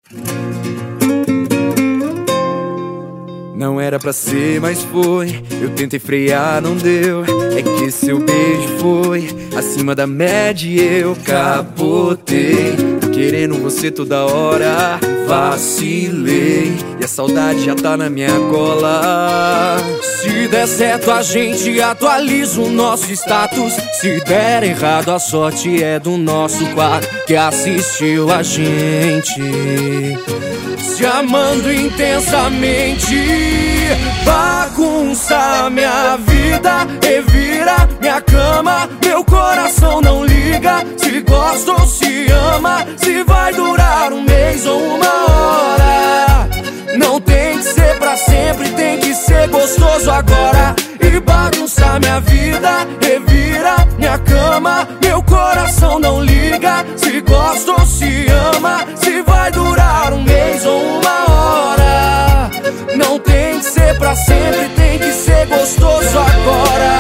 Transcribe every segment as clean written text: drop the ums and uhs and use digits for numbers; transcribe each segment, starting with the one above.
Não era pra ser, mas foi. Eu tentei frear, não deu. É que seu beijo foi acima da média e eu capotei. Querendo você toda hora, vacilei. E a saudade já tá na minha cola. Se der certo a gente atualiza o nosso status. Se der errado a sorte é do nosso quarto que assistiu a gente se amando intensamente. Bagunça minha vida, revira minha cama. Meu coração não liga se gosta ou se ama, se vai durar um mês ou uma hora. Não tem que ser pra sempre, tem que ser gostoso agora. E bagunça minha vida, revira minha cama. Meu coração não liga se gosta ou se ama, se vai durar um mês ou uma hora. Não tem que ser pra sempre, tem que ser gostoso agora.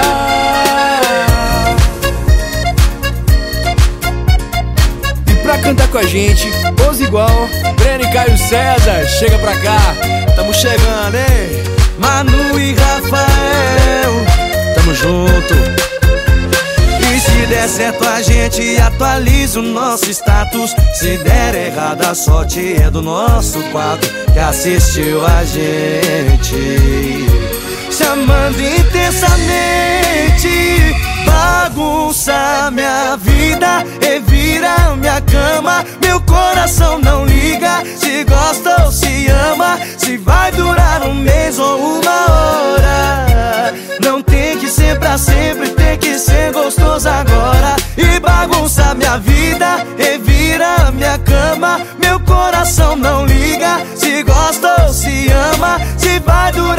E pra cantar com a gente, Os Igual, Breno e Caio César, chega pra cá. Tamo chegando, hein? Manu e Rafael, tamo junto. E se der certo a gente atualiza o nosso status. Se der errado a sorte é do nosso quarto que assistiu a gente se amando intensamente. Bagunça minha vida, revira minha cama. Meu coração não liga se gosta ou se ama, se vai durar um mês ou uma hora. Não tem que ser pra sempre, tem que ser gostoso agora. E bagunça minha vida, revira minha cama. Meu coração não liga se gosta ou se ama, se vai durar